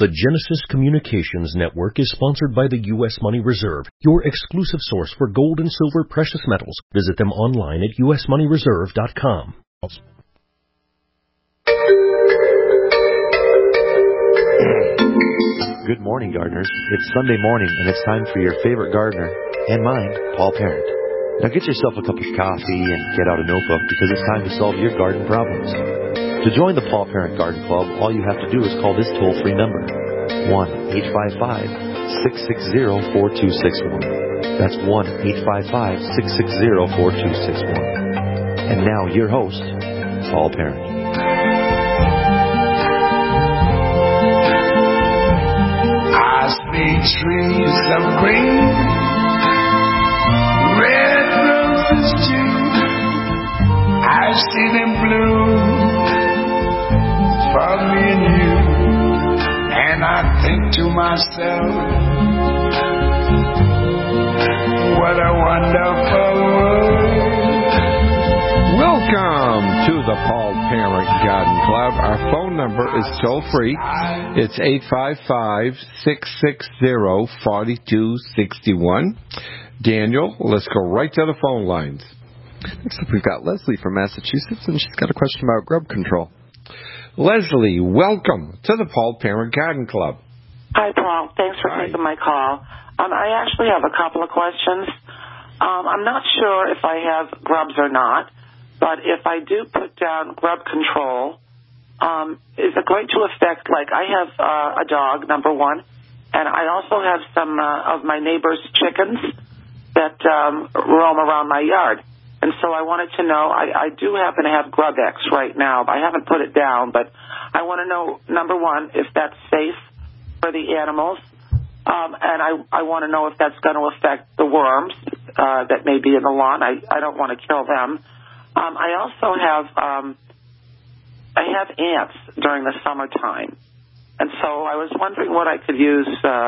The Genesis Communications Network is sponsored by the U.S. Money Reserve, your exclusive source for gold and silver precious metals. Visit them online at usmoneyreserve.com. Good morning, gardeners. It's Sunday morning, and it's time for your favorite gardener, and mine, Paul Parent. Now get yourself a cup of coffee and get out a notebook, because it's time to solve your garden problems. To join the Paul Parent Garden Club, all you have to do is call this toll-free number, 1-855-660-4261. That's 1-855-660-4261. And now, your host, Paul Parent. I see trees of green, red roses too. I see them bloom for me and you. And I think to myself, what a wonderful world. Welcome to the Paul Parent Garden Club. Our phone number is toll-free. It's 855-660-4261. Daniel, let's go right to the phone lines. Next up, we've got Leslie from Massachusetts, and she's got a question about grub control. Leslie, welcome to the Paul Parent Garden Club. Hi, Paul. Thanks for taking my call. I actually have a couple of questions. I'm not sure if I have grubs or not, but if I do put down grub control, is it going to affect, like, I have a dog, number one, and I also have some of my neighbor's chickens that roam around my yard. And so I wanted to know, I do happen to have Grub X right now. I haven't put it down, but I want to know, number one, if that's safe for the animals, and I want to know if that's going to affect the worms that may be in the lawn. I don't want to kill them. I also have ants during the summertime, and so I was wondering what I could use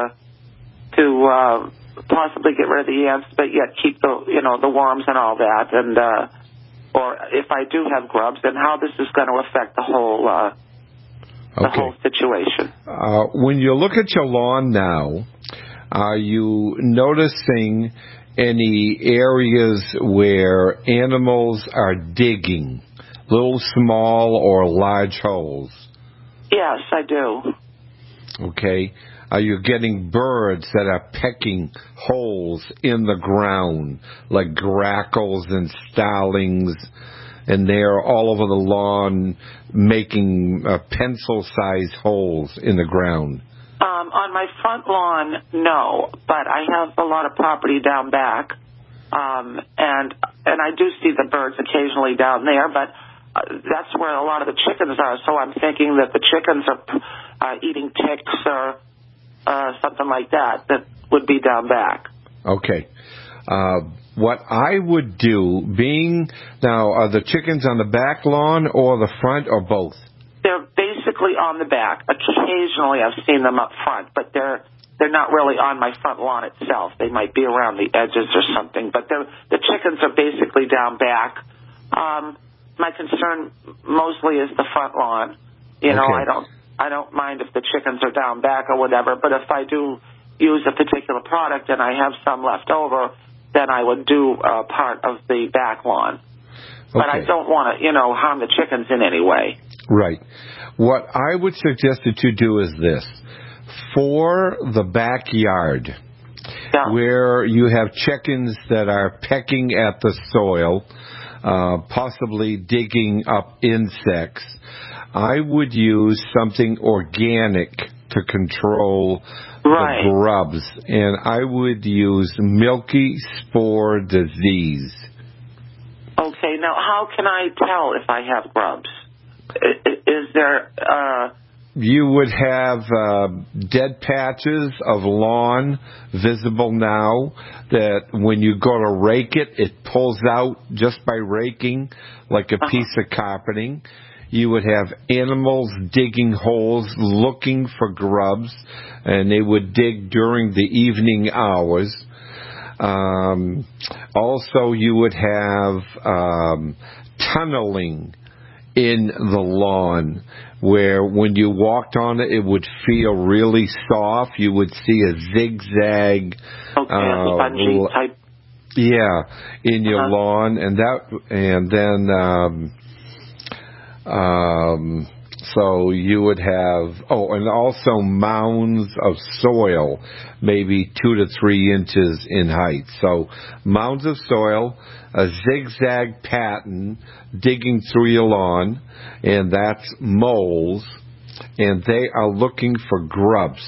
to possibly get rid of the ants, but yet keep the worms and all that, and or if I do have grubs, and how this is going to affect the whole whole situation. When you look at your lawn now, are you noticing any areas where animals are digging, little small or large holes? Yes, I do. Okay. Are you getting birds that are pecking holes in the ground, like grackles and starlings, and they're all over the lawn making pencil-sized holes in the ground? On my front lawn, no, but I have a lot of property down back, and I do see the birds occasionally down there, but that's where a lot of the chickens are, so I'm thinking that the chickens are eating ticks or something like that would be down back. Okay. What I would do, now, are the chickens on the back lawn or the front or both? They're basically on the back. Occasionally I've seen them up front, but they're not really on my front lawn itself. They might be around the edges or something, but the chickens are basically down back. My concern mostly is the front lawn. I don't mind if the chickens are down back or whatever, but if I do use a particular product and I have some left over, then I would do part of the back lawn. Okay. But I don't want to, harm the chickens in any way. Right. What I would suggest that you do is this. For the backyard, where you have chickens that are pecking at the soil, possibly digging up insects, I would use something organic to control the grubs, and I would use milky spore disease. Okay, now how can I tell if I have grubs? Is there... You would have dead patches of lawn visible now that when you go to rake it, it pulls out just by raking like a piece of carpeting. You would have animals digging holes looking for grubs, and they would dig during the evening hours. Also, you would have tunneling in the lawn where when you walked on it, it would feel really soft. You would see a zigzag. Spongy type. Yeah, in your lawn, so you would have, and also mounds of soil, maybe 2 to 3 inches in height. So mounds of soil, a zigzag pattern digging through your lawn, and that's moles, and they are looking for grubs.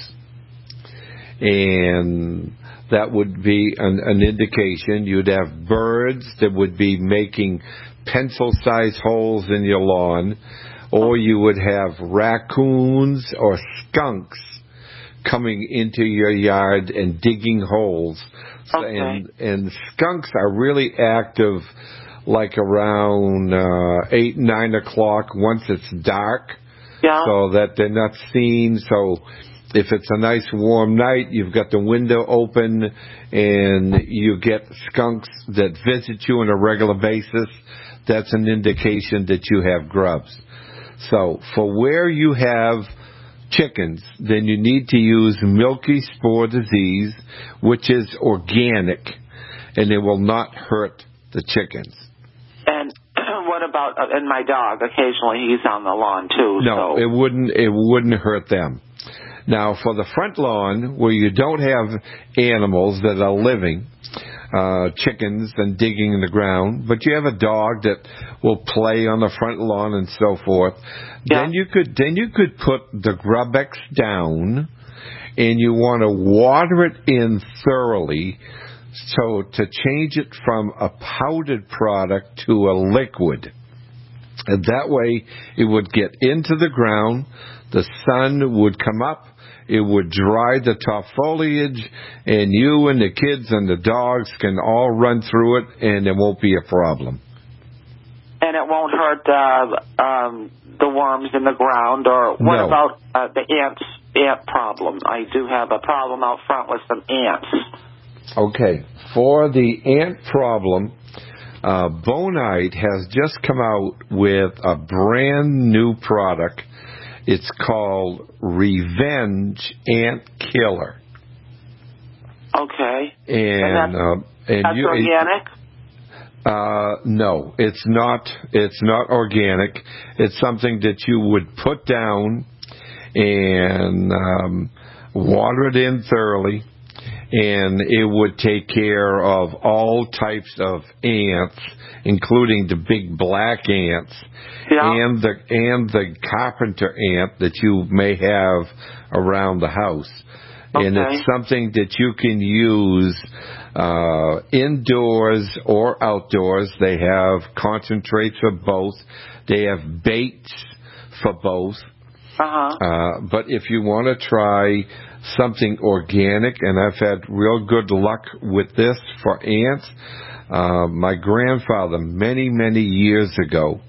And that would be an indication. You'd have birds that would be making pencil-sized holes in your lawn, or you would have raccoons or skunks coming into your yard and digging holes. Okay. And skunks are really active like around 8, 9 o'clock once it's dark, so that they're not seen. So if it's a nice warm night, you've got the window open and you get skunks that visit you on a regular basis, that's an indication that you have grubs. So for where you have chickens, then you need to use milky spore disease, which is organic, and it will not hurt the chickens. And what about, and my dog, occasionally he's on the lawn too. No, so. it wouldn't hurt them. Now, for the front lawn, where you don't have animals that are living, chickens and digging in the ground, but you have a dog that will play on the front lawn and so forth, then you could put the Grub-X down, and you want to water it in thoroughly, so to change it from a powdered product to a liquid. And that way, it would get into the ground, the sun would come up, it would dry the top foliage, and you and the kids and the dogs can all run through it, and it won't be a problem. And it won't hurt the worms in the ground, or what about the ant problem? I do have a problem out front with some ants. Okay, for the ant problem, Bonide has just come out with a brand new product. It's called Revenge Ant Killer. Okay. And that's organic? No, it's not. It's not organic. It's something that you would put down and water it in thoroughly, and it would take care of all types of ants, including the big black ants and the carpenter ant that you may have around the house. Okay. And it's something that you can use indoors or outdoors. They have concentrates for both. They have baits for both. But if you want to try something organic, and I've had real good luck with this for ants. My grandfather, many, many years ago,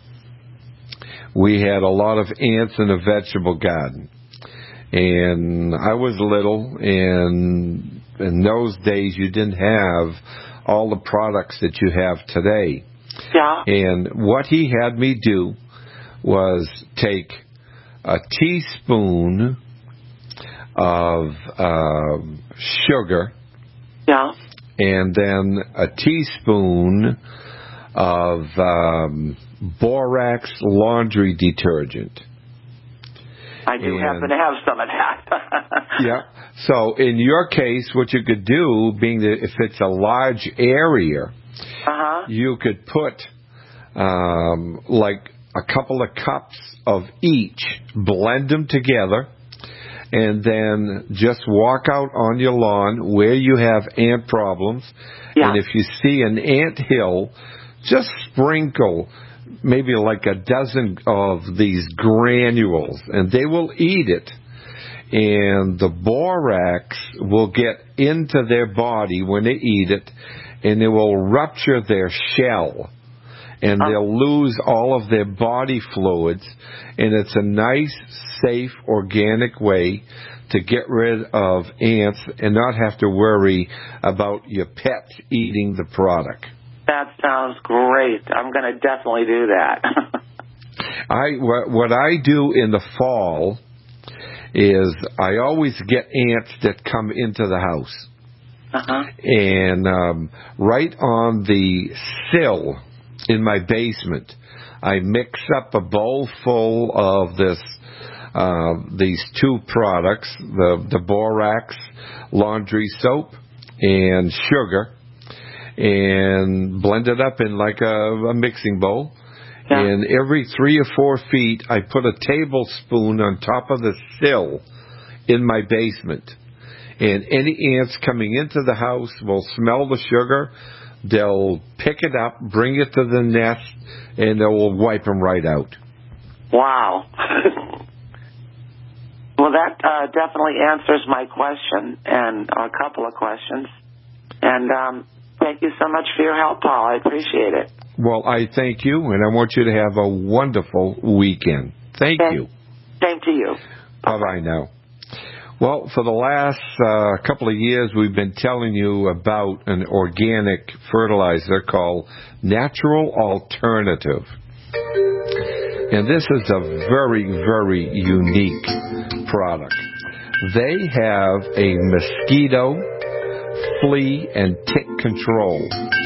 we had a lot of ants in a vegetable garden. And I was little, and in those days you didn't have all the products that you have today. Yeah. And what he had me do was take a teaspoon of sugar, and then a teaspoon of borax laundry detergent. I do happen to have some of that. Yeah. So in your case, what you could do, being that if it's a large area, you could put like a couple of cups of each, blend them together, and then just walk out on your lawn where you have ant problems. And if you see an ant hill, just sprinkle maybe like a dozen of these granules, and they will eat it. And the borax will get into their body when they eat it, and it will rupture their shell. And they'll lose all of their body fluids. And it's a nice, safe, organic way to get rid of ants and not have to worry about your pets eating the product. That sounds great. I'm going to definitely do that. What I do in the fall is I always get ants that come into the house. And right on the sill in my basement, I mix up a bowl full of these two products, the Borax laundry soap and sugar, and blend it up in like a mixing bowl. Yeah. And every 3 or 4 feet, I put a tablespoon on top of the sill in my basement. And any ants coming into the house will smell the sugar. They'll pick it up, bring it to the nest, and they will wipe them right out. Wow. Well, that definitely answers my question and a couple of questions. And thank you so much for your help, Paul. I appreciate it. Well, I thank you, and I want you to have a wonderful weekend. Thank you. Same to you. Bye-bye now. Well, for the last couple of years, we've been telling you about an organic fertilizer called Natural Alternative. And this is a very, very unique product. They have a mosquito, flea, and tick control.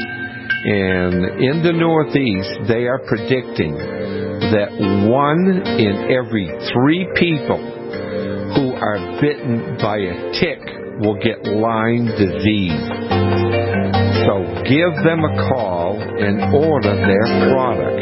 And in the Northeast, they are predicting that 1 in every 3 people who are bitten by a tick will get Lyme disease. So give them a call and order their product.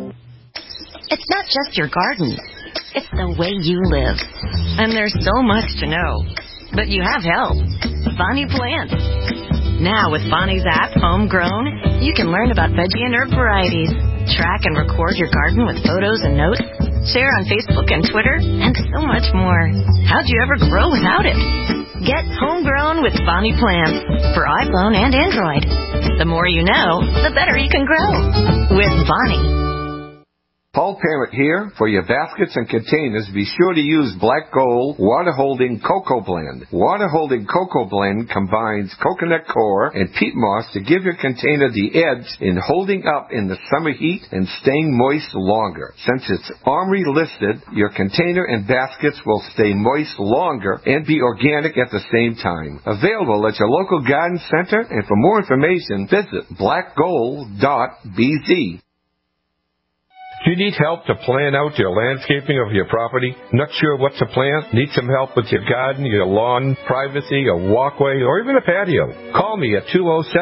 It's not just your garden. It's the way you live. And there's so much to know. But you have help. Bonnie Plants. Now with Bonnie's app, Homegrown, you can learn about veggie and herb varieties, track and record your garden with photos and notes, share on Facebook and Twitter, and so much more. How'd you ever grow without it? Get Homegrown with Bonnie Plants for iPhone and Android. The more you know, the better you can grow. With Bonnie. Paul Parent here. For your baskets and containers, be sure to use Black Gold Water Holding Cocoa Blend. Water Holding Cocoa Blend combines coconut coir and peat moss to give your container the edge in holding up in the summer heat and staying moist longer. Since it's OMRI listed, your container and baskets will stay moist longer and be organic at the same time. Available at your local garden center, and for more information, visit blackgold.bz. Do you need help to plan out your landscaping of your property? Not sure what to plant? Need some help with your garden, your lawn, privacy, a walkway, or even a patio? Call me at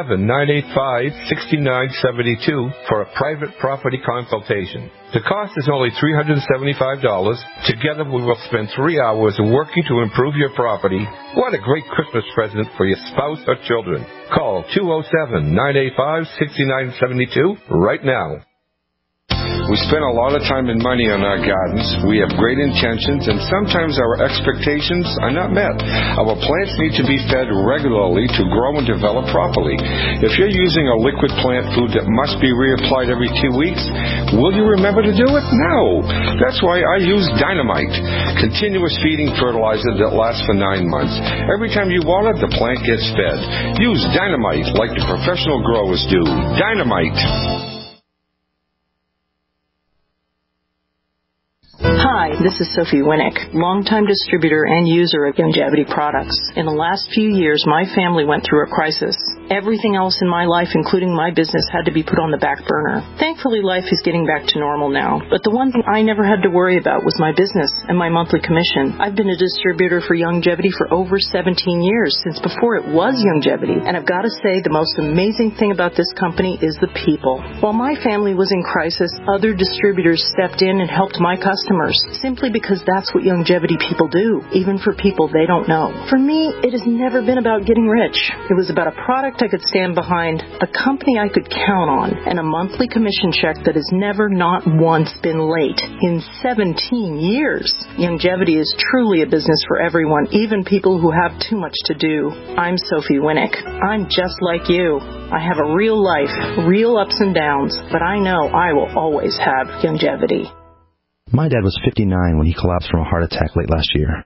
207-985-6972 for a private property consultation. The cost is only $375. Together we will spend 3 hours working to improve your property. What a great Christmas present for your spouse or children. Call 207-985-6972 right now. We spend a lot of time and money on our gardens. We have great intentions, and sometimes our expectations are not met. Our plants need to be fed regularly to grow and develop properly. If you're using a liquid plant food that must be reapplied every 2 weeks, will you remember to do it? No. That's why I use Dynamite, continuous feeding fertilizer that lasts for 9 months. Every time you water, the plant gets fed. Use Dynamite like the professional growers do. Dynamite. Hi, this is Sophie Winnick, longtime distributor and user of Youngevity products. In the last few years, my family went through a crisis. Everything else in my life, including my business, had to be put on the back burner. Thankfully, life is getting back to normal now. But the one thing I never had to worry about was my business and my monthly commission. I've been a distributor for Youngevity for over 17 years, since before it was Youngevity. And I've got to say, the most amazing thing about this company is the people. While my family was in crisis, other distributors stepped in and helped my customers, simply because that's what Youngevity people do, even for people they don't know. For me, it has never been about getting rich. It was about a product I could stand behind, a company I could count on, and a monthly commission check that has never, not once, been late in 17 years. Youngevity is truly a business for everyone, even people who have too much to do. I'm Sophie Winnick. I'm just like you. I have a real life, real ups and downs, but I know I will always have Youngevity. My dad was 59 when he collapsed from a heart attack late last year.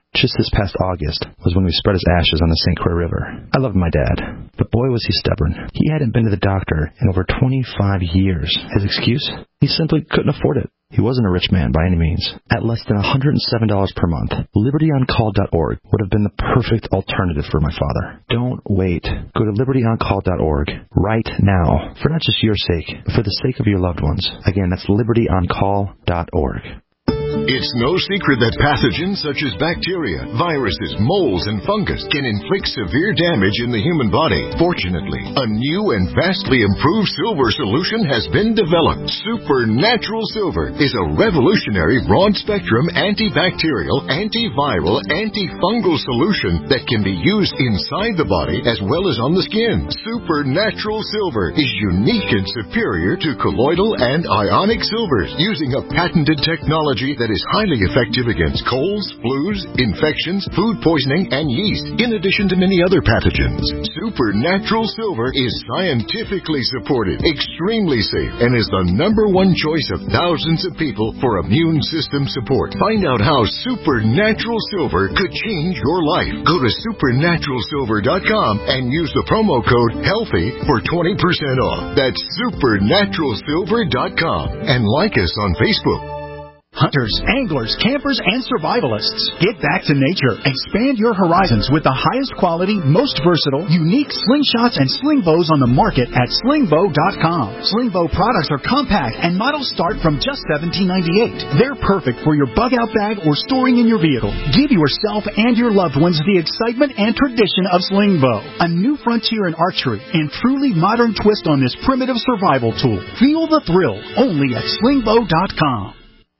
Just this past August was when we spread his ashes on the St. Croix River. I loved my dad, but boy was he stubborn. He hadn't been to the doctor in over 25 years. His excuse? He simply couldn't afford it. He wasn't a rich man by any means. At less than $107 per month, LibertyOnCall.org would have been the perfect alternative for my father. Don't wait. Go to LibertyOnCall.org right now, for not just your sake, but for the sake of your loved ones. Again, that's LibertyOnCall.org. It's no secret that pathogens such as bacteria, viruses, molds, and fungus can inflict severe damage in the human body. Fortunately, a new and vastly improved silver solution has been developed. Supernatural Silver is a revolutionary broad-spectrum antibacterial, antiviral, antifungal solution that can be used inside the body as well as on the skin. Supernatural Silver is unique and superior to colloidal and ionic silvers, using a patented technology that is highly effective against colds, flus, infections, food poisoning, and yeast, in addition to many other pathogens. Supernatural Silver is scientifically supported, extremely safe, and is the #1 choice of thousands of people for immune system support. Find out how Supernatural Silver could change your life. Go to supernaturalsilver.com and use the promo code HEALTHY for 20% off. That's supernaturalsilver.com. And like us on Facebook. Hunters, anglers, campers, and survivalists. Get back to nature. Expand your horizons with the highest quality, most versatile, unique slingshots and sling bows on the market at slingbow.com. Slingbow products are compact and models start from just $17.98. They're perfect for your bug-out bag or storing in your vehicle. Give yourself and your loved ones the excitement and tradition of Slingbow, a new frontier in archery and truly modern twist on this primitive survival tool. Feel the thrill only at slingbow.com.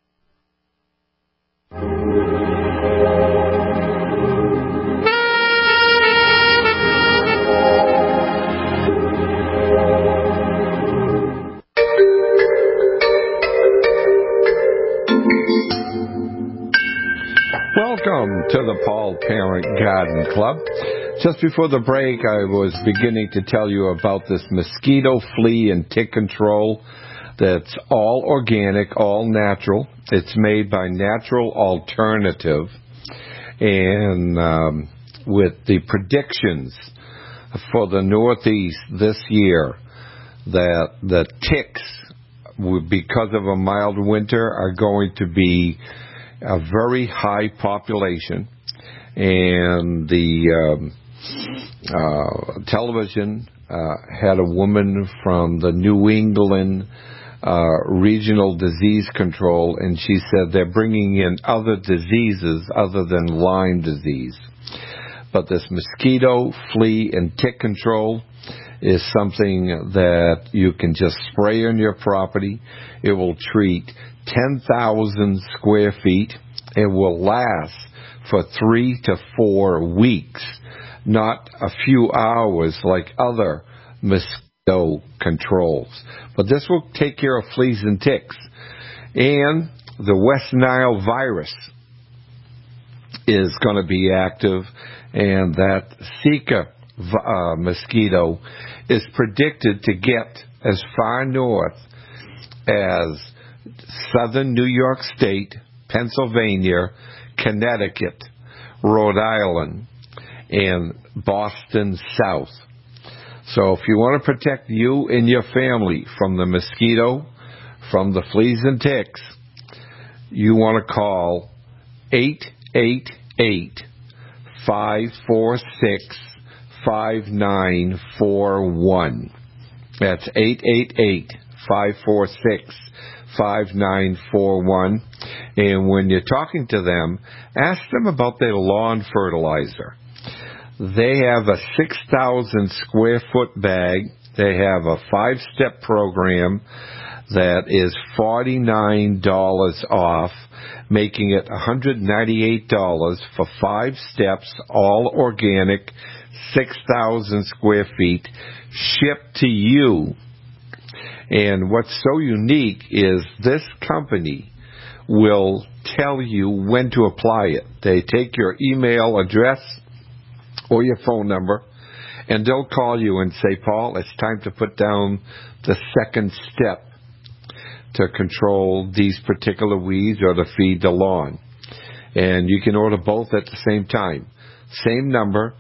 Welcome to the Paul Parent Garden Club. Just before the break, I was beginning to tell you about this mosquito, flea, and tick control that's all organic, all natural. It's made by Natural Alternative, and with the predictions for the Northeast this year that the ticks, because of a mild winter, are going to be a very high population, and the television had a woman from the New England Regional Disease Control, and she said they're bringing in other diseases other than Lyme disease. But this mosquito, flea, and tick control is something that you can just spray on your property. It will treat 10,000 square feet. It will last for 3 to 4 weeks, not a few hours like other mosquito controls. But this will take care of fleas and ticks. And the West Nile virus is going to be active, and that Zika mosquito is predicted to get as far north as southern New York State, Pennsylvania, Connecticut, Rhode Island, and Boston south. So if you want to protect you and your family from the mosquito, from the fleas and ticks, you want to call 888-546-5941. That's 888-546-5941. And when you're talking to them, ask them about their lawn fertilizer. They have a 6,000 square foot bag. They have a 5-step program that is $49 off, making it $198 for 5 steps, all organic, 6,000 square feet, shipped to you. And what's so unique is this company will tell you when to apply it. They take your email address or your phone number, and they'll call you and say, Paul, it's time to put down the second step to control these particular weeds or to feed the lawn. And you can order both at the same time. Same number,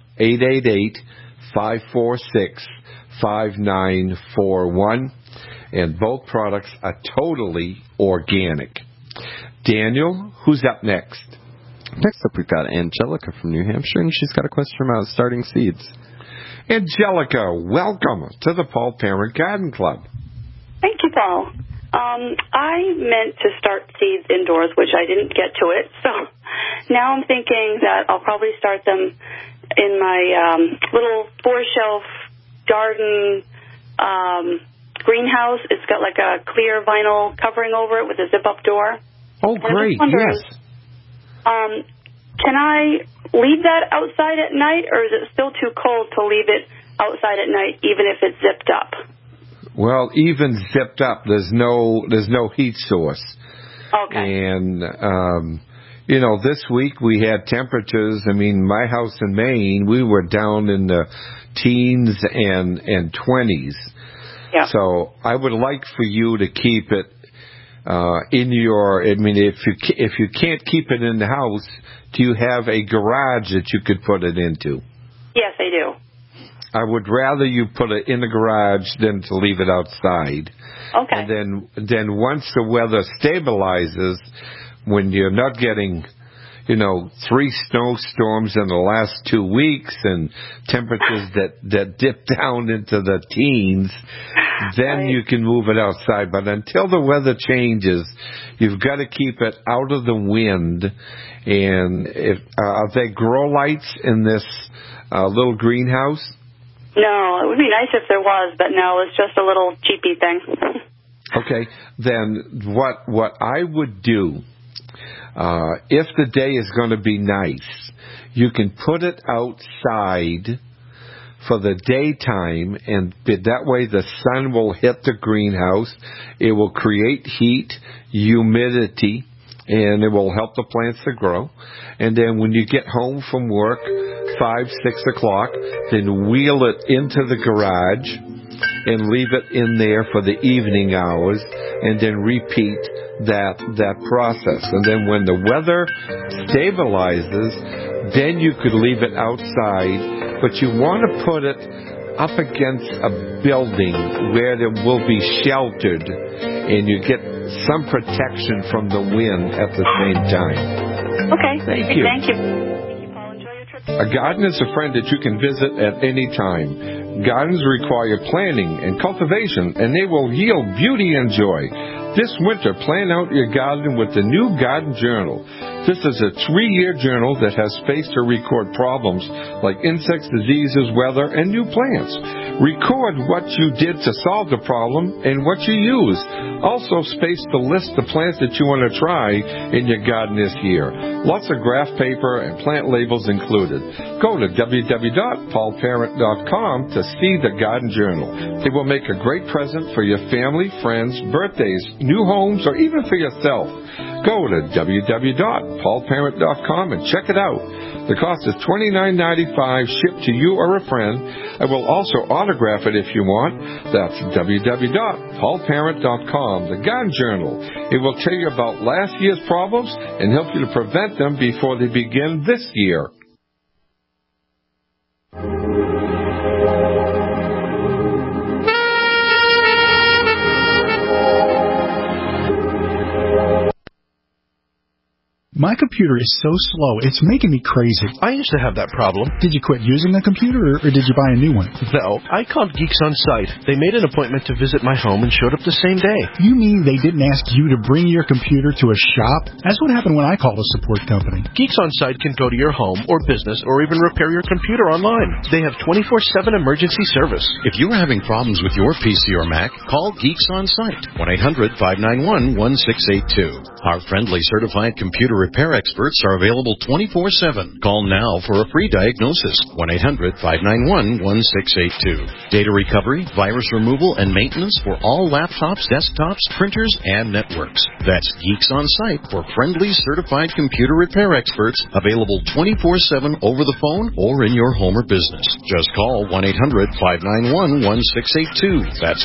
888-546-5941. And both products are totally organic. Daniel, who's up next? Next up, we've got Angelica from New Hampshire, and she's got a question about starting seeds. Angelica, welcome to the Paul Parent Garden Club. Thank you, Paul. I meant to start seeds indoors, which I didn't get to it. So now I'm thinking that I'll probably start them in my little 4-shelf garden greenhouse. It's got like a clear vinyl covering over it with a zip-up door. Oh, great, yes. Can I leave that outside at night, or is it still too cold to leave it outside at night, even if it's zipped up? Well, even zipped up, there's no heat source. Okay. And, this week we had temperatures. I mean, my house in Maine, we were down in the teens and 20s. Yeah. So I would like for you to keep it in your, I mean, if you can't keep it in the house, do you have a garage that you could put it into? Yes, I do. I would rather you put it in the garage than to leave it outside. Okay. And then once the weather stabilizes, when you're not getting, 3 snowstorms in the last 2 weeks and temperatures that dip down into the teens, then you can move it outside. But until the weather changes, you've got to keep it out of the wind. And are there grow lights in this little greenhouse? No, it would be nice if there was, but no, it's just a little cheapy thing. Okay, then what I would do, if the day is going to be nice, you can put it outside for the daytime, and that way the sun will hit the greenhouse. It will create heat, humidity, and it will help the plants to grow. And then when you get home from work, 5, 6 o'clock, then wheel it into the garage and leave it in there for the evening hours, and then repeat that process. And then when the weather stabilizes, then you could leave it outside, but you want to put it up against a building where it will be sheltered and you get some protection from the wind at the same time. Okay. Thank you. Thank you. Thank you, Paul. Enjoy your trip. A garden is a friend that you can visit at any time. Gardens require planning and cultivation, and they will yield beauty and joy. This winter, plan out your garden with the new Garden Journal. This is a 3-year journal that has space to record problems like insects, diseases, weather, and new plants. Record what you did to solve the problem and what you used. Also space to list the plants that you want to try in your garden this year. Lots of graph paper and plant labels included. Go to www.paulparent.com to see the Garden Journal. It will make a great present for your family, friends, birthdays, new homes, or even for yourself. Go to www.paulparent.com and check it out. The cost is $29.95 shipped to you or a friend. I will also autograph it if you want. That's www.paulparent.com. The Garden Journal. It will tell you about last year's problems and help you to prevent them before they begin this year. My computer is so slow, it's making me crazy. I used to have that problem. Did you quit using the computer, or did you buy a new one? No, I called Geeks On Site. They made an appointment to visit my home and showed up the same day. You mean they didn't ask you to bring your computer to a shop? That's what happened when I called a support company. Geeks On Site can go to your home or business or even repair your computer online. They have 24/7 emergency service. If you are having problems with your PC or Mac, call Geeks On Site, 1-800-591-1682. Our friendly certified computer repair experts are available 24/7. Call now for a free diagnosis, 1-800-591-1682. Data recovery, virus removal, and maintenance for all laptops, desktops, printers, and networks. That's Geeks On Site for friendly certified computer repair experts, available 24/7 over the phone or in your home or business. Just call 1-800-591-1682. That's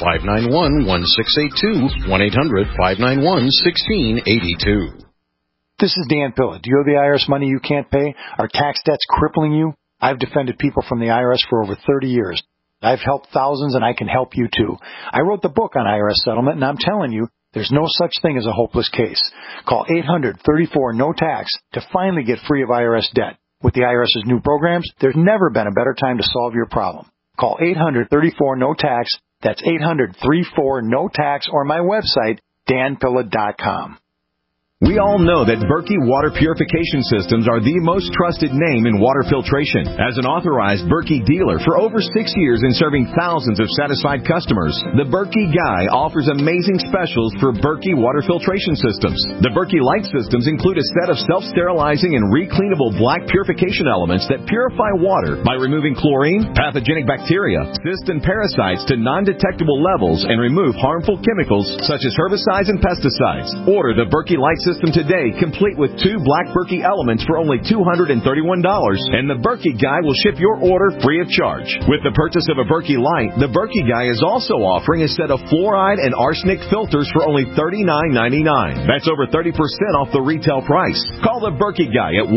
1-800-591-1682, 1-800-591-1682. This is Dan Pilla. Do you owe the IRS money you can't pay? Are tax debts crippling you? I've defended people from the IRS for over 30 years. I've helped thousands, and I can help you too. I wrote the book on IRS settlement, and I'm telling you, there's no such thing as a hopeless case. Call 800-34-NO-TAX to finally get free of IRS debt. With the IRS's new programs, there's never been a better time to solve your problem. Call 800-34-NO-TAX. That's 800-34-NO-TAX, or my website, danpilla.com. We all know that Berkey Water Purification Systems are the most trusted name in water filtration. As an authorized Berkey dealer for over 6 years and serving thousands of satisfied customers, the Berkey Guy offers amazing specials for Berkey Water Filtration Systems. The Berkey Light Systems include a set of self-sterilizing and recleanable black purification elements that purify water by removing chlorine, pathogenic bacteria, cysts, and parasites to non-detectable levels and remove harmful chemicals such as herbicides and pesticides. Order the Berkey Light System today, complete with 2 black Berkey elements for only $231, and the Berkey Guy will ship your order free of charge. With the purchase of a Berkey Light, the Berkey Guy is also offering a set of fluoride and arsenic filters for only $39.99. That's over 30% off the retail price. Call the Berkey Guy at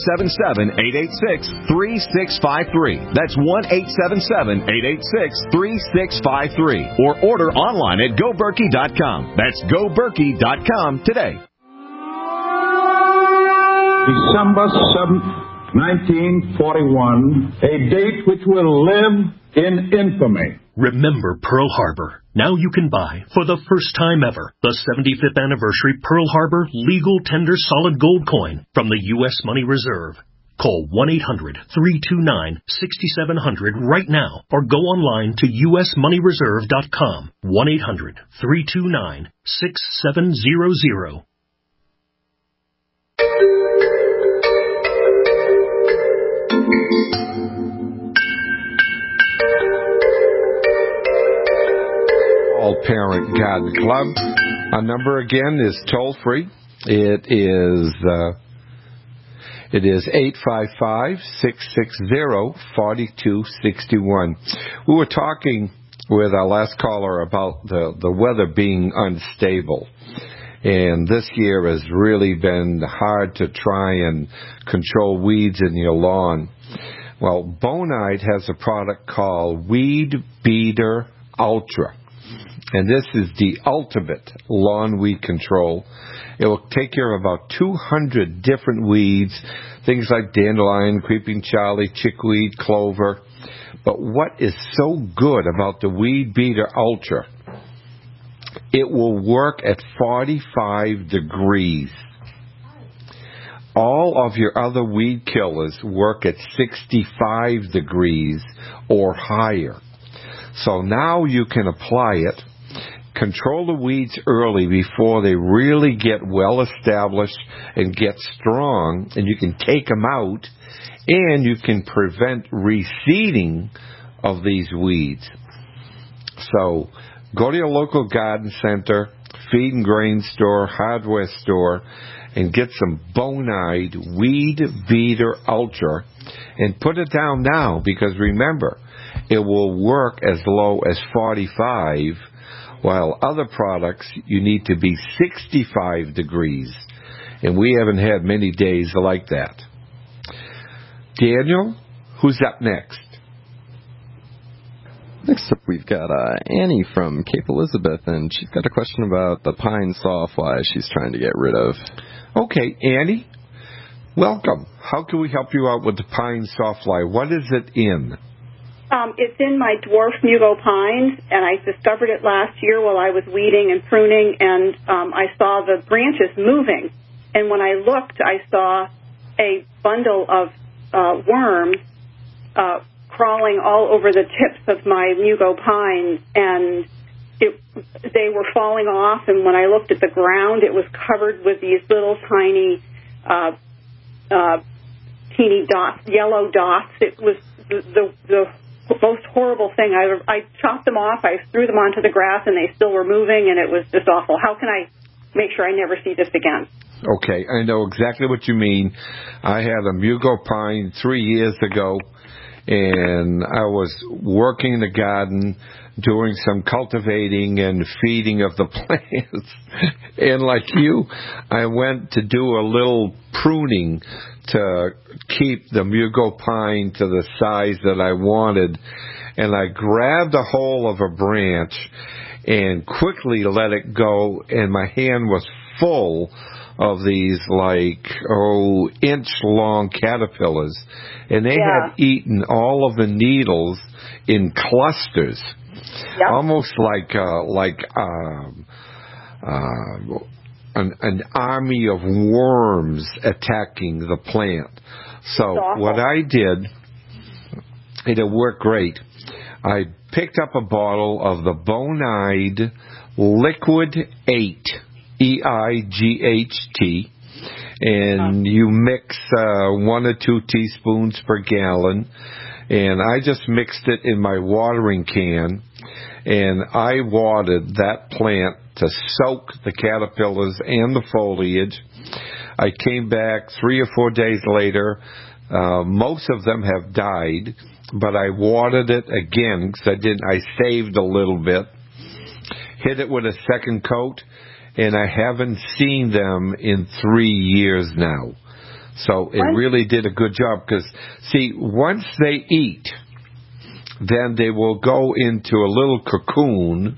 1-877-886-3653. That's 1-877-886-3653. Or order online at GoBerkey.com. That's GoBerkey.com today. December 7th, 1941, a date which will live in infamy. Remember Pearl Harbor. Now you can buy, for the first time ever, the 75th anniversary Pearl Harbor Legal Tender Solid Gold Coin from the U.S. Money Reserve. Call 1-800-329-6700 right now or go online to usmoneyreserve.com. 1-800-329-6700. All Parent Garden Club. Our number again is toll free. It is 855-660-4261. We were talking with our last caller about the weather being unstable. And this year has really been hard to try and control weeds in your lawn. Well, Bonide has a product called Weed Beater Ultra. And this is the ultimate lawn weed control. It will take care of about 200 different weeds, things like dandelion, creeping Charlie, chickweed, clover. But what is so good about the Weed Beater Ultra? It will work at 45 degrees. All of your other weed killers work at 65 degrees or higher. So now you can apply it, control the weeds early before they really get well established and get strong, and you can take them out, and you can prevent reseeding of these weeds. So go to your local garden center, feed and grain store, hardware store, and get some Bonide Weed Beater Ultra and put it down now, because remember, it will work as low as 45, while other products you need to be 65 degrees. And we haven't had many days like that. Daniel, who's up next? Next up, we've got Annie from Cape Elizabeth, and she's got a question about the pine sawfly she's trying to get rid of. Okay, Annie, welcome. How can we help you out with the pine sawfly? What is it in? It's in my dwarf Mugo pines, and I discovered it last year while I was weeding and pruning, and I saw the branches moving. And when I looked, I saw a bundle of worms crawling all over the tips of my Mugo pines, and they were falling off. And when I looked at the ground, it was covered with these little tiny teeny dots, yellow dots. It was the most horrible thing. I chopped them off, I threw them onto the grass, and they still were moving, and it was just awful. How can I make sure I never see this again? Okay, I know exactly what you mean. I had a Mugo pine 3 years ago, and I was working the garden, doing some cultivating and feeding of the plants. And like you, I went to do a little pruning to keep the Mugo pine to the size that I wanted. And I grabbed a hold of a branch and quickly let it go, and my hand was full of these inch-long caterpillars, and they had eaten all of the needles in clusters, almost like an army of worms attacking the plant. So what I did, it worked great. I picked up a bottle of the Bonide Liquid 8, EIGHT, and you mix 1 or 2 teaspoons per gallon, and I just mixed it in my watering can, and I watered that plant to soak the caterpillars and the foliage. I came back 3 or 4 days later. Most of them have died, but I watered it again because I saved a little bit, hit it with a second coat, and I haven't seen them in 3 years now. So it really did a good job because, see, once they eat, then they will go into a little cocoon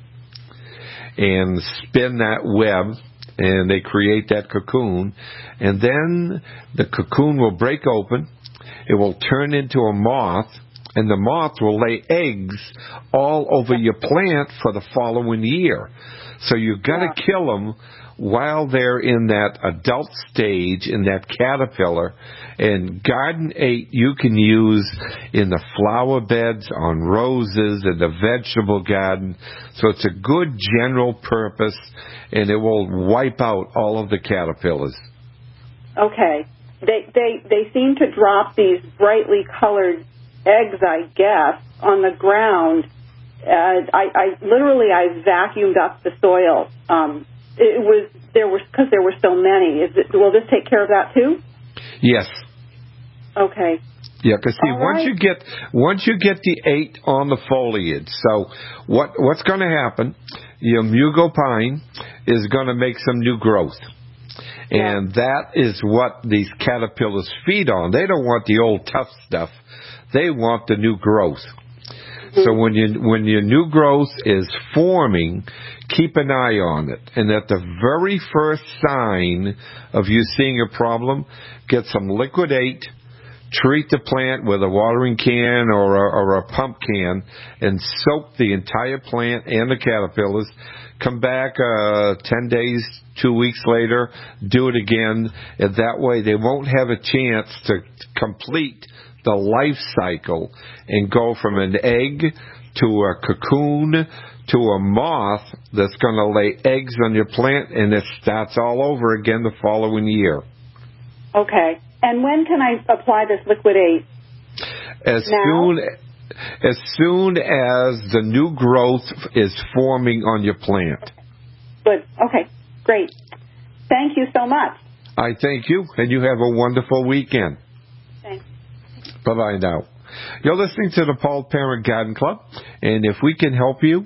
and spin that web, and they create that cocoon, and then the cocoon will break open, it will turn into a moth, and the moth will lay eggs all over your plant for the following year. So you've got to kill them while they're in that adult stage, in that caterpillar. And Garden 8 you can use in the flower beds, on roses, in the vegetable garden. So it's a good general purpose, and it will wipe out all of the caterpillars. Okay. They seem to drop these brightly colored eggs, I guess, on the ground. I vacuumed up the soil. Because there were so many. Will this take care of that too? Yes. Okay. Yeah, because see, once you get the 8 on the foliage, so what's going to happen? Your Mugo pine is going to make some new growth. And that is what these caterpillars feed on. They don't want the old tough stuff. They want the new growth. So when your new growth is forming, keep an eye on it. And at the very first sign of you seeing a problem, get some Liquid 8, treat the plant with a watering can or a pump can, and soak the entire plant and the caterpillars. Come back 10 days, 2 weeks later, do it again. And that way they won't have a chance to complete the life cycle and go from an egg to a cocoon to a moth that's going to lay eggs on your plant, and it starts all over again the following year. Okay. And when can I apply this Liquid 8? As soon as the new growth is forming on your plant. Good. Okay. Great. Thank you so much. I thank you, and you have a wonderful weekend. Thanks. Bye-bye now. You're listening to the Paul Parent Garden Club, and if we can help you,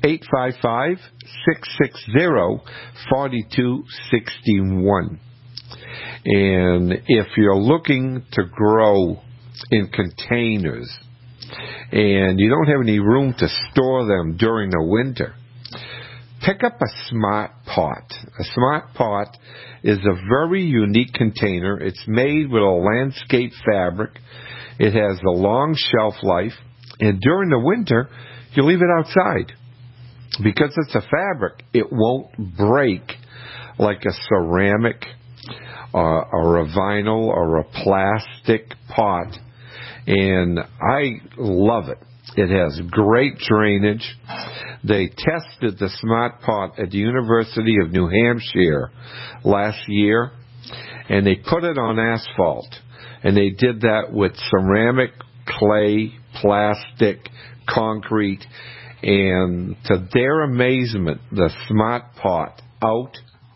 855-660-4261. And if you're looking to grow in containers and you don't have any room to store them during the winter, pick up a Smart Pot. A Smart Pot is a very unique container. It's made with a landscape fabric. It has a long shelf life, and during the winter, you leave it outside. Because it's a fabric, it won't break like a ceramic or a vinyl or a plastic pot. And I love it. It has great drainage. They tested the Smart Pot at the University of New Hampshire last year, and they put it on asphalt. And they did that with ceramic, clay, plastic, concrete, and to their amazement, the Smart Pot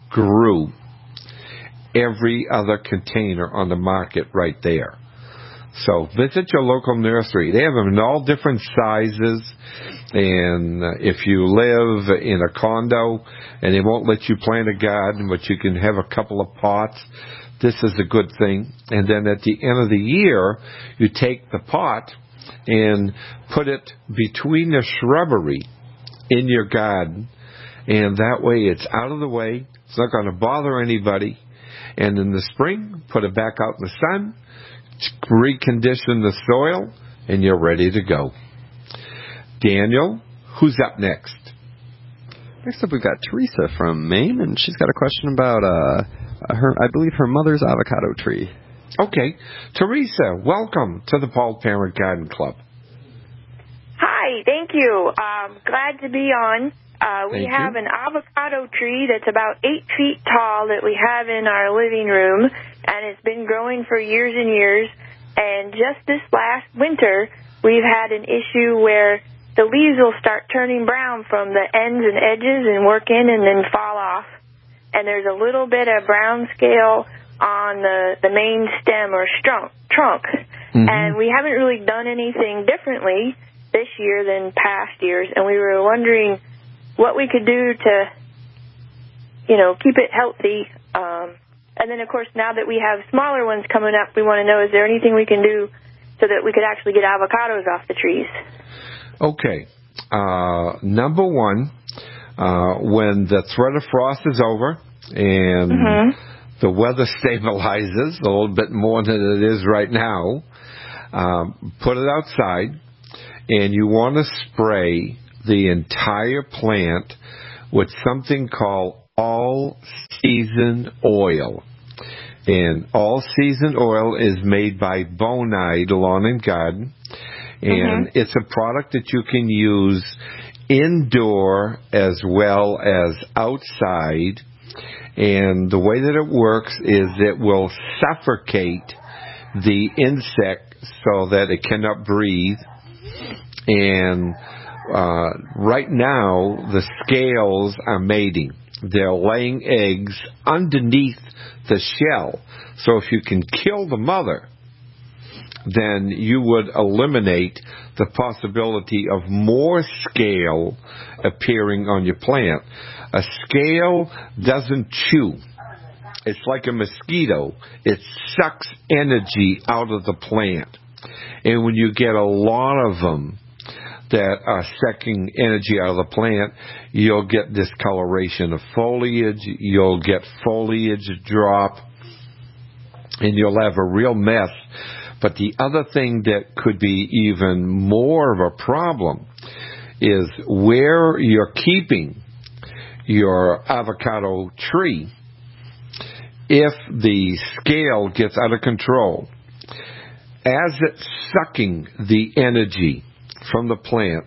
outgrew every other container on the market right there. So visit your local nursery. They have them in all different sizes. And if you live in a condo and they won't let you plant a garden, but you can have a couple of pots, this is a good thing. And then at the end of the year, you take the pot and put it between the shrubbery in your garden. And that way it's out of the way. It's not going to bother anybody. And in the spring, put it back out in the sun, recondition the soil, and you're ready to go. Daniel, who's up next? Next up, we've got Teresa from Maine, and she's got a question about I believe her mother's avocado tree. Okay. Teresa, welcome to the Paul Parent Garden Club. Hi, thank you. Glad to be on. We have an avocado tree that's about 8 feet tall that we have in our living room, and it's been growing for years and years. And just this last winter, we've had an issue where the leaves will start turning brown from the ends and edges and work in and then fall off. And there's a little bit of brown scale on the main stem or trunk. Mm-hmm. And we haven't really done anything differently this year than past years. And we were wondering what we could do to, keep it healthy. And then, of course, now that we have smaller ones coming up, we want to know, is there anything we can do so that we could actually get avocados off the trees? Okay. Number one, when the threat of frost is over and the weather stabilizes a little bit more than it is right now, put it outside, and you want to spray the entire plant with something called all-season oil. And all-season oil is made by Bonide Lawn and Garden. And it's a product that you can use indoor as well as outside. And the way that it works is it will suffocate the insect so that it cannot breathe. And right now, the scales are mating. They're laying eggs underneath the shell. So if you can kill the mother, then you would eliminate the possibility of more scale appearing on your plant. A scale doesn't chew. It's like a mosquito. It sucks energy out of the plant. And when you get a lot of them that are sucking energy out of the plant, you'll get discoloration of foliage, you'll get foliage drop, and you'll have a real mess. But the other thing that could be even more of a problem is where you're keeping your avocado tree. If the scale gets out of control, as it's sucking the energy from the plant,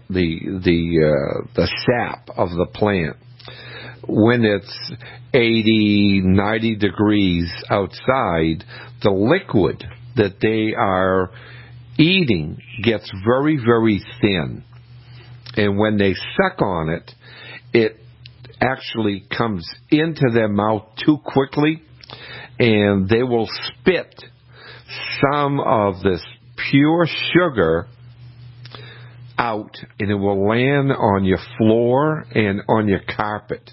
the sap of the plant, when it's 80, 90 degrees outside, the liquid that they are eating gets very, very thin. And when they suck on it, it actually comes into their mouth too quickly, and they will spit some of this pure sugar out, and it will land on your floor and on your carpet.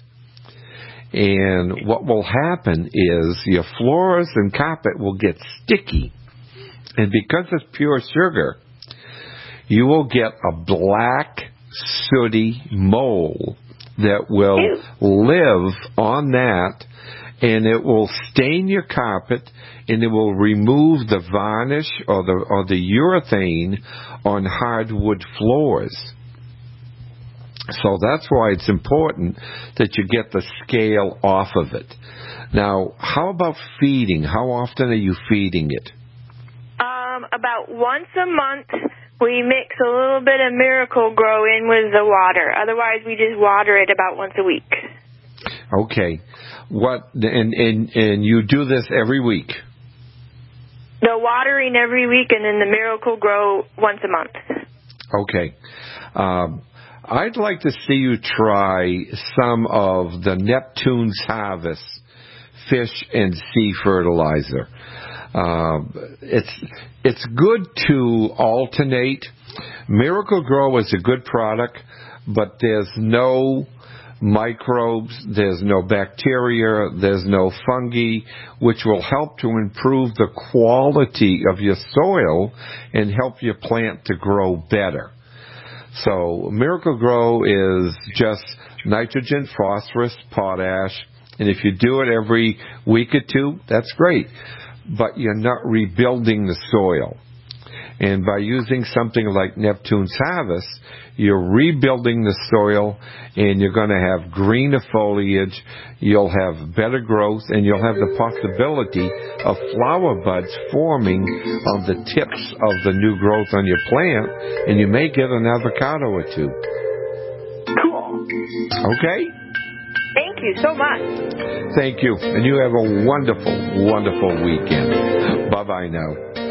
And what will happen is your floors and carpet will get sticky. And because it's pure sugar, you will get a black, sooty mole that will live on that, and it will stain your carpet, and it will remove the varnish or the urethane on hardwood floors. So that's why it's important that you get the scale off of it. Now, how about feeding? How often are you feeding it? About once a month, we mix a little bit of Miracle-Gro in with the water. Otherwise, we just water it about once a week. Okay. And you do this every week? The watering every week, and then the Miracle-Gro once a month. Okay. I'd like to see you try some of the Neptune's Harvest fish and sea fertilizer. It's good to alternate. Miracle-Gro is a good product, but there's no microbes, there's no bacteria, there's no fungi, which will help to improve the quality of your soil and help your plant to grow better. So Miracle-Gro is just nitrogen, phosphorus, potash, and if you do it every week or two, that's great. But you're not rebuilding the soil. And by using something like Neptune's Harvest, you're rebuilding the soil, and you're going to have greener foliage, you'll have better growth, and you'll have the possibility of flower buds forming on the tips of the new growth on your plant, and you may get an avocado or two. Cool. Okay? Thank you so much. Thank you. And you have a wonderful, wonderful weekend. Bye-bye now.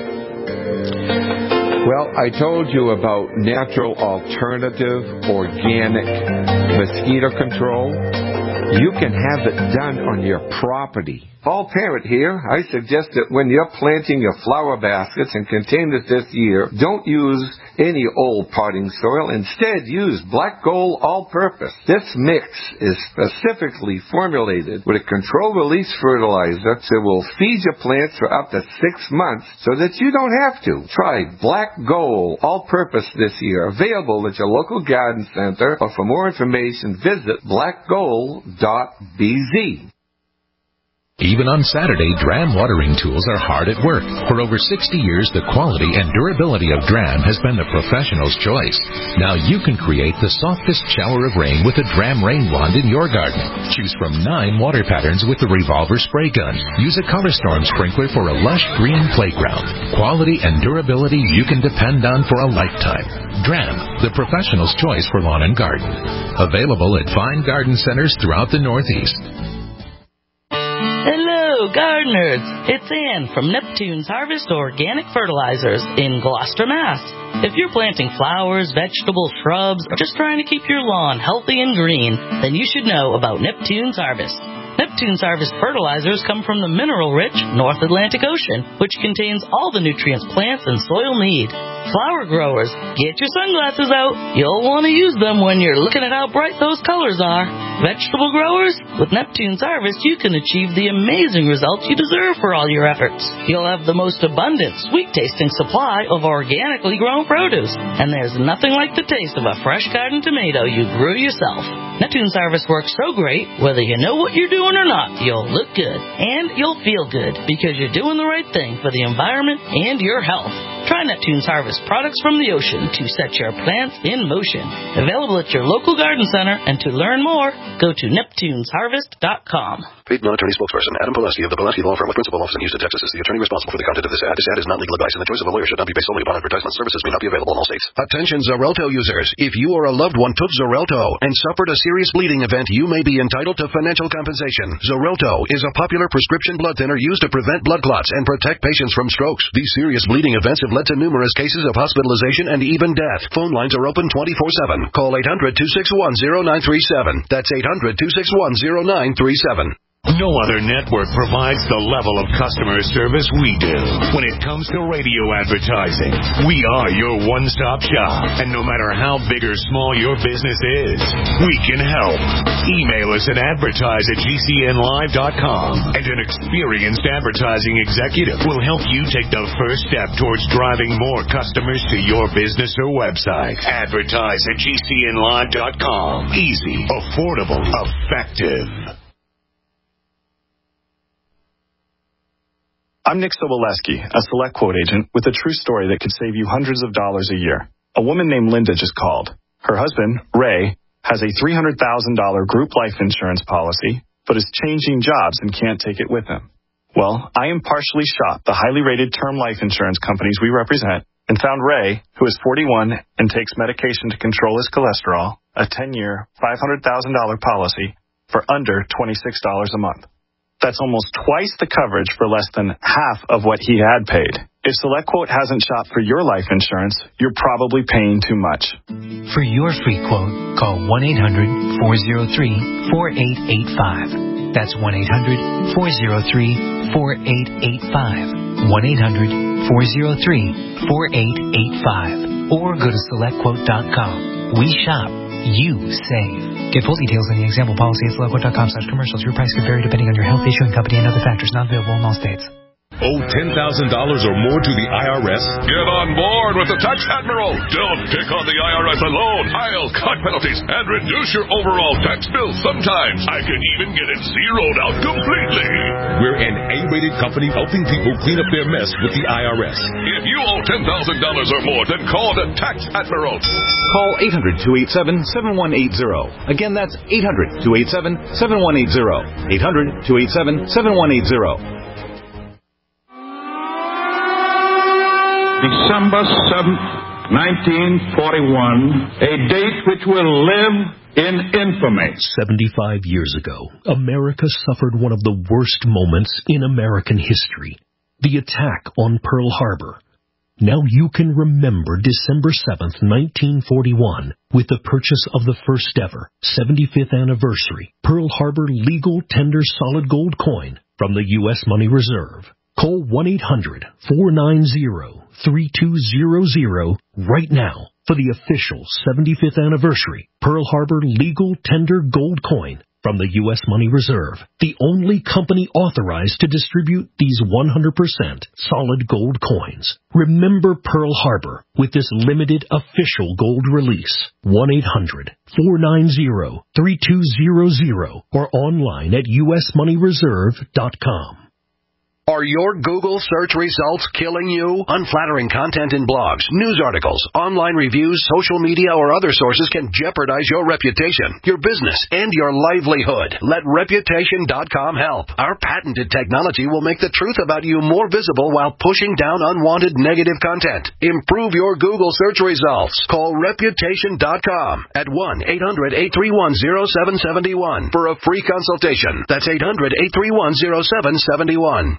Well, I told you about natural alternative organic mosquito control. You can have it done on your property. Paul Parent here. I suggest that when you're planting your flower baskets and containers this year, don't use any old potting soil. Instead, use Black Gold All-Purpose. This mix is specifically formulated with a controlled-release fertilizer that will feed your plants for up to 6 months so that you don't have to. Try Black Gold All-Purpose this year. Available at your local garden center, or for more information, visit blackgold.bz. Even on Saturday, Dram watering tools are hard at work. For over 60 years, the quality and durability of Dram has been the professional's choice. Now you can create the softest shower of rain with a Dram rain wand in your garden. Choose from 9 water patterns with the revolver spray gun. Use a Color Storm sprinkler for a lush green playground. Quality and durability you can depend on for a lifetime. Dram, the professional's choice for lawn and garden. Available at fine garden centers throughout the Northeast. Hello, gardeners. It's Ann from Neptune's Harvest Organic Fertilizers in Gloucester, Mass. If you're planting flowers, vegetables, shrubs, or just trying to keep your lawn healthy and green, then you should know about Neptune's Harvest. Neptune's Harvest fertilizers come from the mineral-rich North Atlantic Ocean, which contains all the nutrients plants and soil need. Flower growers, get your sunglasses out. You'll want to use them when you're looking at how bright those colors are. Vegetable growers, with Neptune's Harvest, you can achieve the amazing results you deserve for all your efforts. You'll have the most abundant, sweet-tasting supply of organically grown produce. And there's nothing like the taste of a fresh garden tomato you grew yourself. Neptune's Harvest works so great, whether you know what you're doing or not, you'll look good. And you'll feel good, because you're doing the right thing for the environment and your health. Try Neptune's Harvest products from the ocean to set your plants in motion. Available at your local garden center, and to learn more, go to neptunesharvest.com. Paid non-attorney spokesperson Adam Pulaski of the Pulaski Law Firm with principal office in Houston, Texas, is the attorney responsible for the content of this ad. This ad is not legal advice, and the choice of a lawyer should not be based solely upon advertisement. Services may not be available in all states. Attention Xarelto users. If you or a loved one took Xarelto and suffered a serious bleeding event, you may be entitled to financial compensation. Xarelto is a popular prescription blood thinner used to prevent blood clots and protect patients from strokes. These serious bleeding events have led to numerous cases of hospitalization and even death. Phone lines are open 24/7. Call 800-261-0937. That's 800-261-0937. No other network provides the level of customer service we do. When it comes to radio advertising, we are your one-stop shop. And no matter how big or small your business is, we can help. Email us at advertise@gcnlive.com, and an experienced advertising executive will help you take the first step towards driving more customers to your business or website. Advertise@gcnlive.com. Easy, affordable, effective. I'm Nick Soboleski, a Select Quote agent with a true story that could save you hundreds of dollars a year. A woman named Linda just called. Her husband, Ray, has a $300,000 group life insurance policy, but is changing jobs and can't take it with him. Well, I impartially shopped the highly rated term life insurance companies we represent and found Ray, who is 41 and takes medication to control his cholesterol, a 10-year, $500,000 policy for under $26 a month. That's almost twice the coverage for less than half of what he had paid. If SelectQuote hasn't shopped for your life insurance, you're probably paying too much. For your free quote, call 1-800-403-4885. That's 1-800-403-4885. 1-800-403-4885. 1-800-403-4885. Or go to SelectQuote.com. We shop. You save. Get full details in the example policy at SelectQuote.com/commercials. Your price could vary depending on your health, issuing company, and other factors. Not available in all states. Owe $10,000 or more to the IRS? Get on board with the Tax Admiral. Don't pick on the IRS alone. I'll cut penalties and reduce your overall tax bill. Sometimes I can even get it zeroed out completely. We're an A-rated company helping people clean up their mess with the IRS. If you owe $10,000 or more, then call the Tax Admiral. Call 800-287-7180. Again, that's 800-287-7180. 800-287-7180. December 7th, 1941, a date which will live in infamy. 75 years ago, America suffered one of the worst moments in American history, the attack on Pearl Harbor. Now you can remember December 7th, 1941, with the purchase of the first ever 75th anniversary Pearl Harbor legal tender solid gold coin from the U.S. Money Reserve. Call 1-800-490-3200 right now for the official 75th anniversary Pearl Harbor legal tender gold coin from the U.S. Money Reserve, the only company authorized to distribute these 100% solid gold coins. Remember Pearl Harbor with this limited official gold release. 1-800-490-3200 or online at usmoneyreserve.com. Are your Google search results killing you? Unflattering content in blogs, news articles, online reviews, social media, or other sources can jeopardize your reputation, your business, and your livelihood. Let Reputation.com help. Our patented technology will make the truth about you more visible while pushing down unwanted negative content. Improve your Google search results. Call Reputation.com at 1-800-831-0771 for a free consultation. That's 800-831-0771.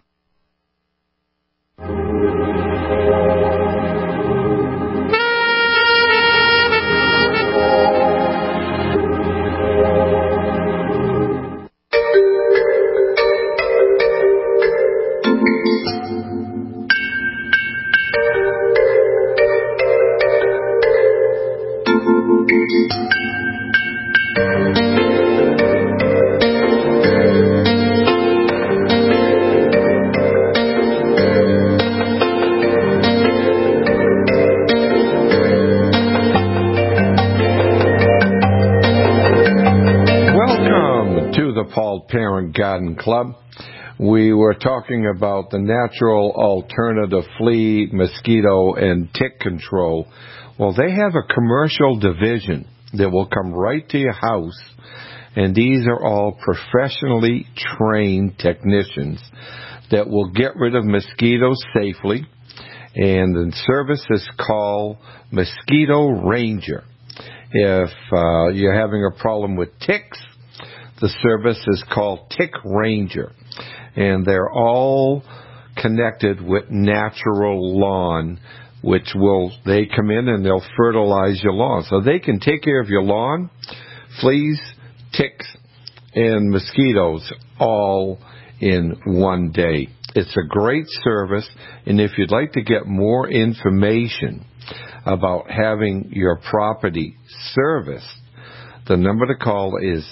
Paul Parent Garden Club. We were talking about the natural alternative flea, mosquito, and tick control. Well, they have a commercial division that will come right to your house, and these are all professionally trained technicians that will get rid of mosquitoes safely, and the service is called Mosquito Ranger. If you're having a problem with ticks, the service is called Tick Ranger, and they're all connected with Natural Lawn, which they come in and they'll fertilize your lawn. So they can take care of your lawn, fleas, ticks, and mosquitoes all in one day. It's a great service, and if you'd like to get more information about having your property serviced, the number to call is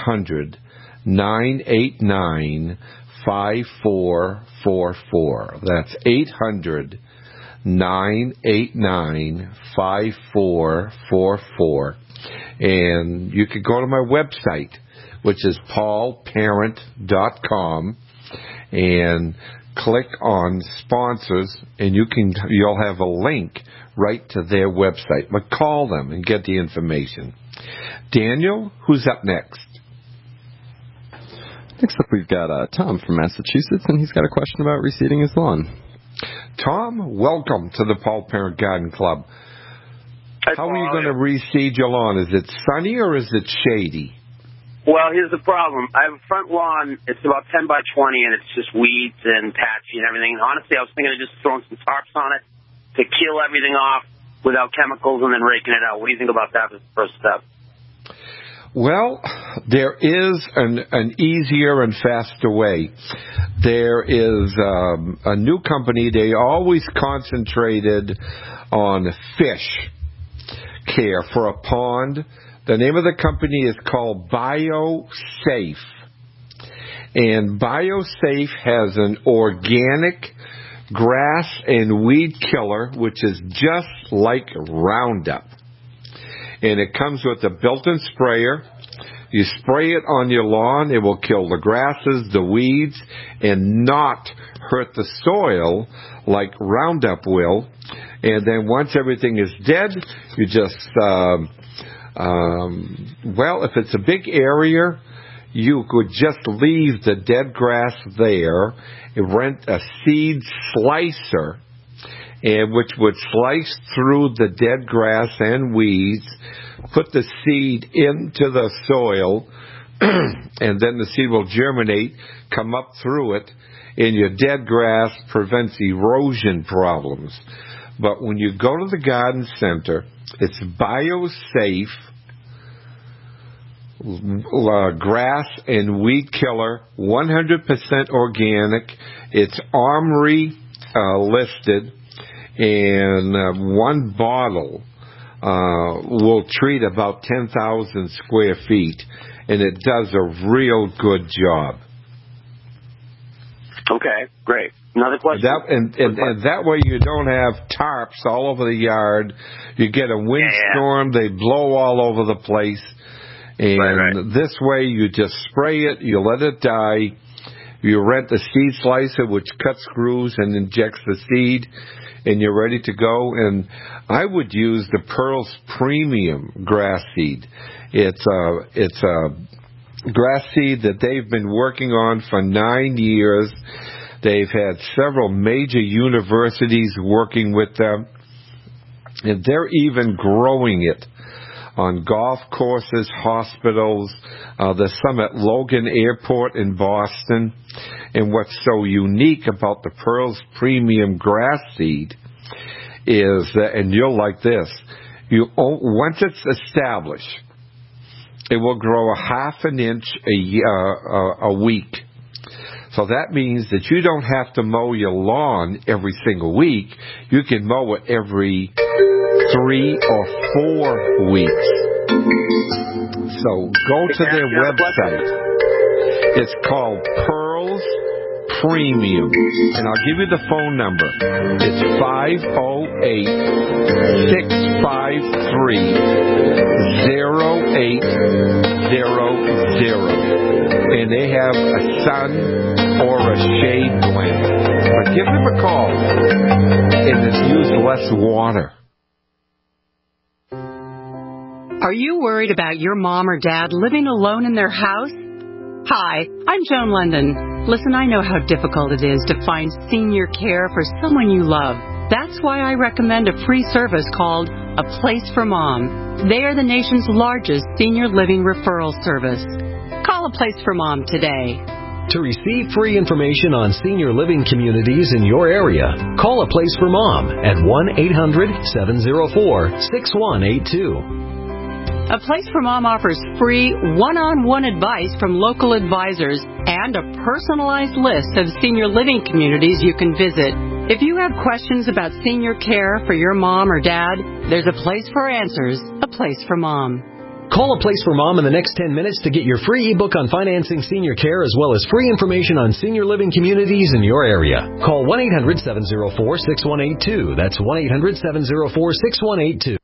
800-989-5444. That's 800-989-5444. And you can go to my website, which is paulparent.com, and click on sponsors, and you'll have a link right to their website. But call them and get the information. Daniel, who's up next? Next up, we've got Tom from Massachusetts, and he's got a question about reseeding his lawn. Tom, welcome to the Paul Parent Garden Club. How are you going to reseed your lawn? Is it sunny or is it shady? Well, here's the problem. I have a front lawn. It's about 10 by 20, and it's just weeds and patchy and everything. And honestly, I was thinking of just throwing some tarps on it to kill everything off without chemicals and then raking it out. What do you think about that as the first step? Well, there is an easier and faster way. There is a new company. They always concentrated on fish care for a pond. The name of the company is called BioSafe. And BioSafe has an organic grass and weed killer, which is just like Roundup. And it comes with a built-in sprayer. You spray it on your lawn. It will kill the grasses, the weeds, and not hurt the soil like Roundup will. And then once everything is dead, you just, if it's a big area, you could just leave the dead grass there, rent a seed slicer, which would slice through the dead grass and weeds, put the seed into the soil, and then the seed will germinate, come up through it, and your dead grass prevents erosion problems. But when you go to the garden center, it's BioSafe grass and weed killer, 100% organic. It's Armory listed, and one bottle will treat about 10,000 square feet, and it does a real good job. Okay, great. Another question. And that way you don't have tarps all over the yard. You get a windstorm, they blow all over the place. And this way you just spray it, you let it die. You rent a seed slicer which cuts screws and injects the seed, and you're ready to go. And I would use the Pearls Premium grass seed. It's a grass seed that they've been working on for 9 years. They've had several major universities working with them, and they're even growing it on golf courses, hospitals. There's some at Logan Airport in Boston. And what's so unique about the Pearls Premium grass seed is that, and you'll like this, once it's established, it will grow a half an inch a week. So that means that you don't have to mow your lawn every single week. You can mow it every 3 or 4 weeks. So go to their website. It's called Pearls Premium. And I'll give you the phone number. It's 508-653-0800. And they have a sun or a shade plant. But give them a call and then use less water. Are you worried about your mom or dad living alone in their house? Hi, I'm Joan London. Listen, I know how difficult it is to find senior care for someone you love. That's why I recommend a free service called A Place for Mom. They are the nation's largest senior living referral service. Call A Place for Mom today. To receive free information on senior living communities in your area, call A Place for Mom at 1-800-704-6182. A Place for Mom offers free one-on-one advice from local advisors and a personalized list of senior living communities you can visit. If you have questions about senior care for your mom or dad, there's a place for answers, A Place for Mom. Call A Place for Mom in the next 10 minutes to get your free ebook on financing senior care as well as free information on senior living communities in your area. Call 1-800-704-6182. That's 1-800-704-6182.